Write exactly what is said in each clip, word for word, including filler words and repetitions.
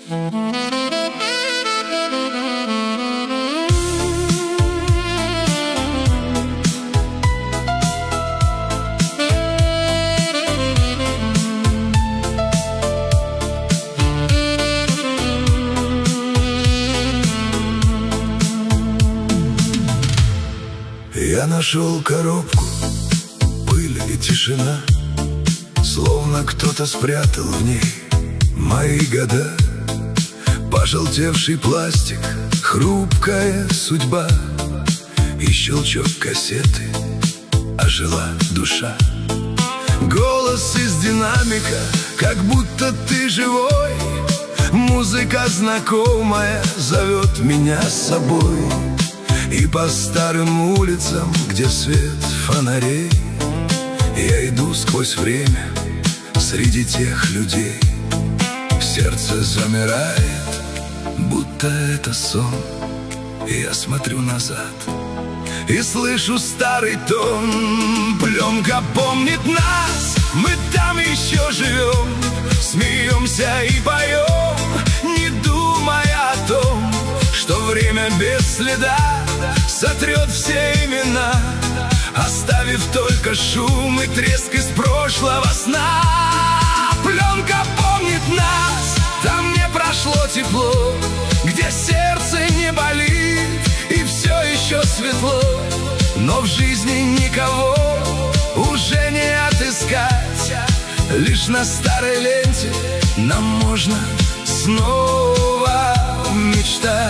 Я нашел коробку, пыль и тишина, словно кто-то спрятал в ней мои года. Пожелтевший пластик, хрупкая судьба, и щелчок кассеты, ожила душа. Голос из динамика, как будто ты живой. Музыка знакомая зовет меня с собой. И по старым улицам, где свет фонарей, я иду сквозь время среди тех людей. Сердце замирает, будто это сон. И я смотрю назад и слышу старый тон. Пленка помнит нас, мы там еще живем, смеемся и поем, не думая о том, что время без следа сотрет все имена, оставив только шум и треск из прошлого сна. Пленка помнит нас, там не прошло тепло, где сердце не болит и все еще светло. Но в жизни никого уже не отыскать, лишь на старой ленте нам можно снова мечтать.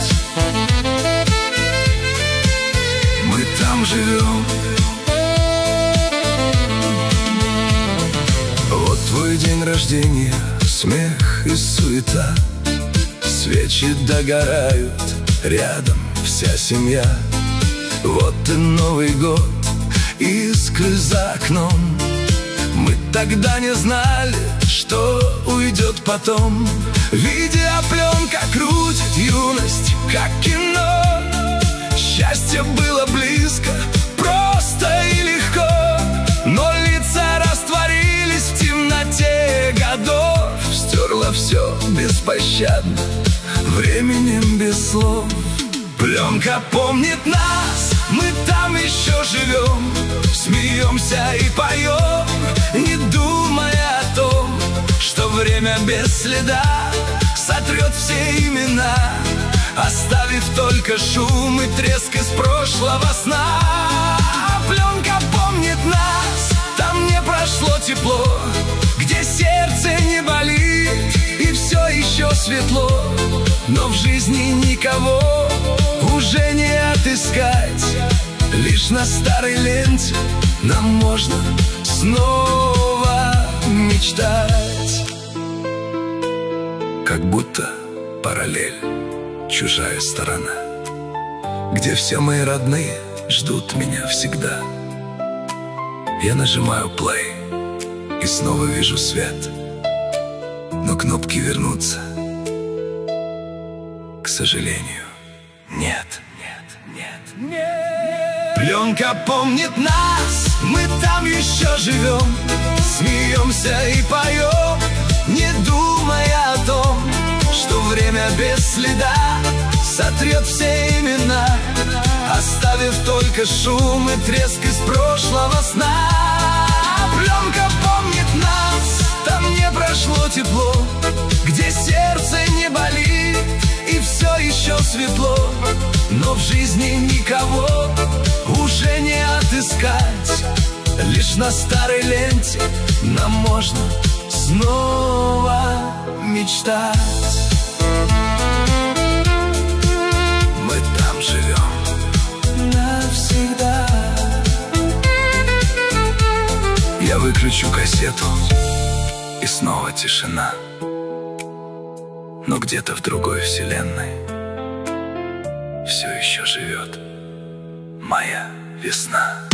Мы там живем. Вот твой день рождения, смех и суета, свечи догорают, рядом вся семья. Вот и Новый год, искры за окном. Мы тогда не знали, что уйдет потом. Видеопленка крутит юность, как кино. Счастье было близко, просто и легко, но лица растворились в темноте годов. Стерло все беспощадно, временем без слов. Пленка помнит нас, мы там еще живем, смеемся и поем, не думая о том, что время без следа сотрет все имена, оставив только шум и треск из прошлого сна. Пленка помнит нас, там не прошло тепло, где сердце не болит и все еще светло. Но в жизни никого уже не отыскать, лишь на старой ленте нам можно снова мечтать. Как будто параллель, чужая сторона, где все мои родные ждут меня всегда. Я нажимаю плей и снова вижу свет, но кнопки вернуться, к сожалению, нет. Нет, нет, нет. Пленка помнит нас, мы там еще живем, смеемся и поем, не думая о том, что время без следа сотрет все имена, оставив только шум и треск из прошлого сна. Пленка помнит нас, там не прошло тепло, где сердце не болит и все еще светло. Но в жизни никого уже не отыскать, лишь на старой ленте нам можно снова мечтать. Мы там живем навсегда. Я выключу кассету, и снова тишина. Но где-то в другой вселенной все еще живет моя весна.